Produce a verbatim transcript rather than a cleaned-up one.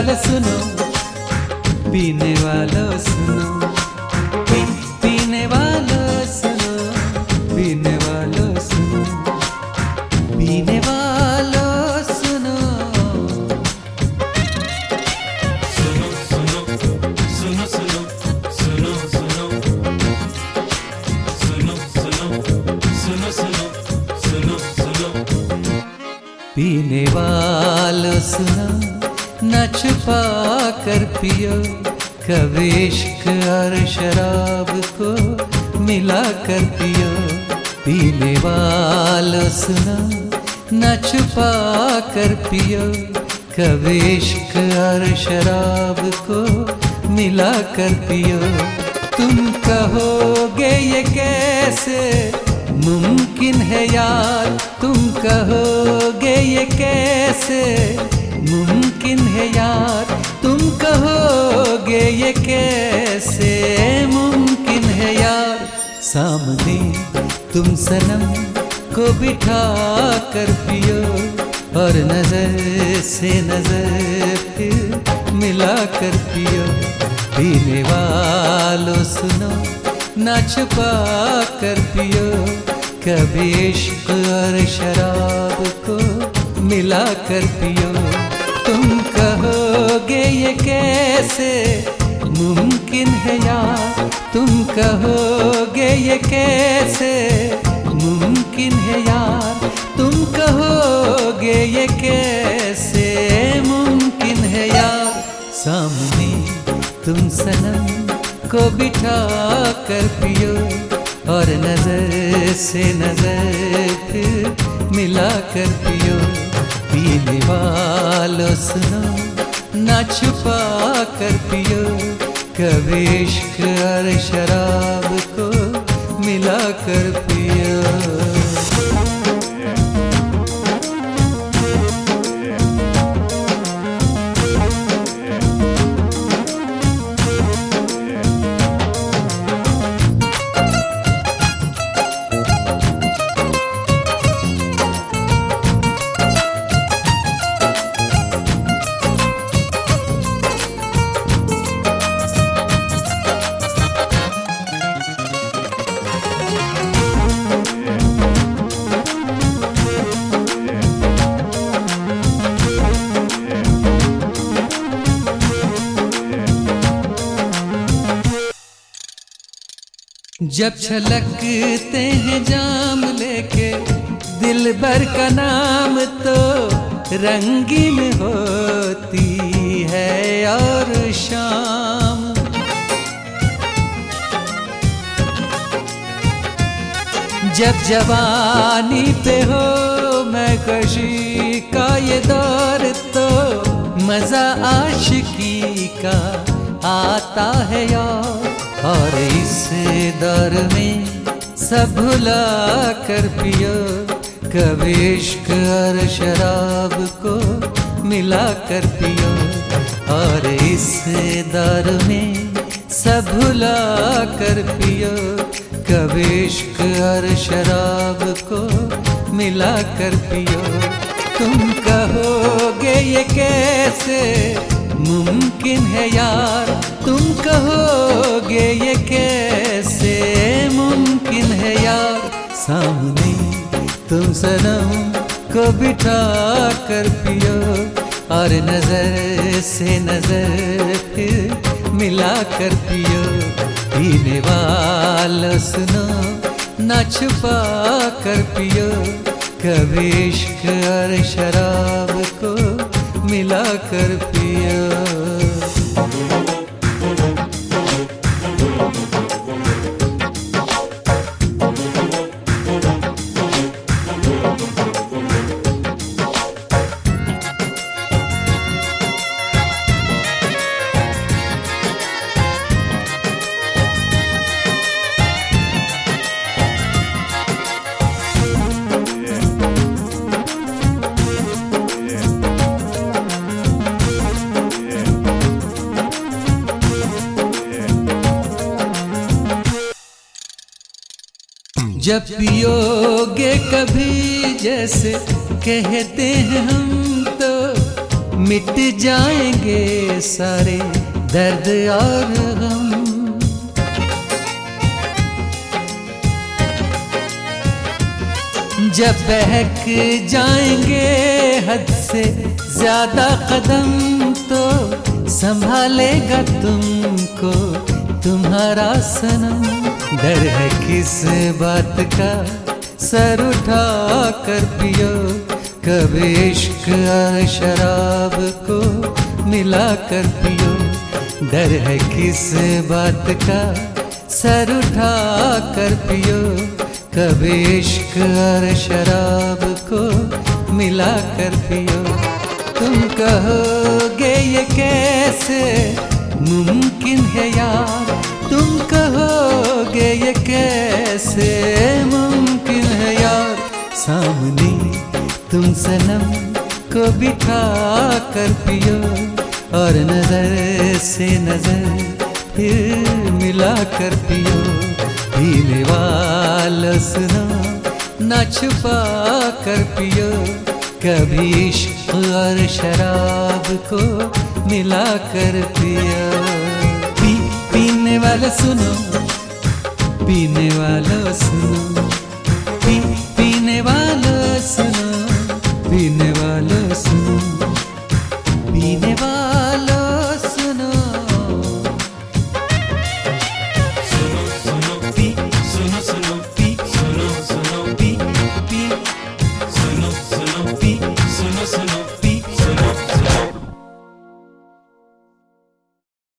वालों सुनो, पीने वालों सुनो, पी, पीने वालों सुनो, पीने वालों सुनो, पीने वालों सुनो। सुनो सुनो सुनो सुनो सुनो सुनो सुनो सुनो सुनो सुनो सुनो सुनो। पीने वालों सुनो, न छुपा कर पियो, कभी इश्क और शराब को मिला कर पियो। पीने वालों सुनो, न छुपा कर पियो, कभी इश्क और शराब को मिला कर पियो। तुम कहोगे ये कैसे मुमकिन है यार, तुम कहोगे ये कैसे मुमकिन है यार, तुम कहोगे ये कैसे मुमकिन है यार। सामने तुम सनम को बिठा कर पियो, और नजर से नजर फिर मिला कर पियो। पीने वालों सुनो, ना छुपा कर पियो, कभी इश्क और शराब को मिला कर पियो। तुम कहोगे ये कैसे मुमकिन है यार, तुम कहोगे ये कैसे मुमकिन है यार, तुम कहोगे ये कैसे मुमकिन है यार। सामने तुम सनम को बिठा कर पियो, और नजर से नजर फिर मिला कर पियो। पीने वालों सुनो, ना छुपा कर पियो, कभी इश्क और शराब को मिला कर पियो। जब छलकते हैं जाम लेके दिल भर का नाम, तो रंगीन होती है और शाम। जब जवानी पे हो मैं कशी का ये दौर, तो मजा आशिकी का आता है यार। और इस दौर में सब भुला कर पियो, कभी इश्क और शराब को मिला कर पियो। और इस दौर में सब भुला कर पियो, कभी इश्क और शराब को मिला कर पियो। तुम कहोगे ये कैसे मुमकिन है यार, तुम कहोगे ये कैसे मुमकिन है यार। सामने तुम सनम को बिठा कर पियो, और नजर से नजर फिर मिला कर पियो। पीने वालों सुनो, ना छुपा कर पियो, कभी इश्क और शराब को मिला कर पियो। जब पियोगे कभी जैसे कहते हैं हम, तो मिट जाएंगे सारे दर्द और गम। जब बहक जाएंगे हद से ज्यादा कदम तो संभालेगा तुमको तुम्हारा सनम। डर है किस बात का, सर उठा कर पियो, कभी इश्क और शराब को मिला कर पियो। डर है किस बात का, सर उठा कर पियो, कभी इश्क और शराब को मिला कर पियो। तुम कहोगे ये कैसे मुमकिन है यार, तुम कहोगे ये कैसे मुमकिन है यार। सामने तुम सनम को बिठा कर पियो और नजर से नजर फिर मिला कर पियो। पीने वालों सुनो ना छुपा कर पियो, कभी इश्क और शराब को मिला कर पियो। पी पीने वाले सुनो, पीने वालों सुनो, पी पीने वालों सुनो, पीने वालों सुनो, पीने वालों सुनो। सुनो सुनो पी, सुनो सुनो पी, सुनो सुनो पी, पी, सुनो सुनो पी, सुनो सुनो पी।